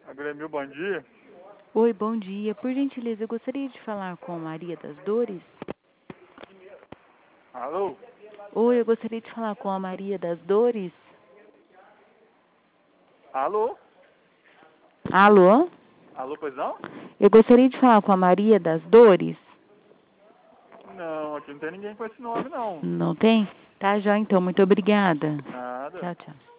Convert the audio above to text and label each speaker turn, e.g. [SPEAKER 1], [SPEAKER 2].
[SPEAKER 1] Agremil, bom dia.
[SPEAKER 2] Oi, bom dia. Por gentileza, eu gostaria de falar com a Maria das Dores.
[SPEAKER 1] Alô?
[SPEAKER 2] Oi, eu gostaria de falar com a Maria das Dores.
[SPEAKER 1] Alô?
[SPEAKER 2] Alô?
[SPEAKER 1] Alô, pois não?
[SPEAKER 2] Eu gostaria de falar com a Maria das Dores.
[SPEAKER 1] Não, aqui não tem ninguém com esse nome, não.
[SPEAKER 2] Não tem? Tá, já então. Muito obrigada.
[SPEAKER 1] Nada.
[SPEAKER 2] Tchau, tchau.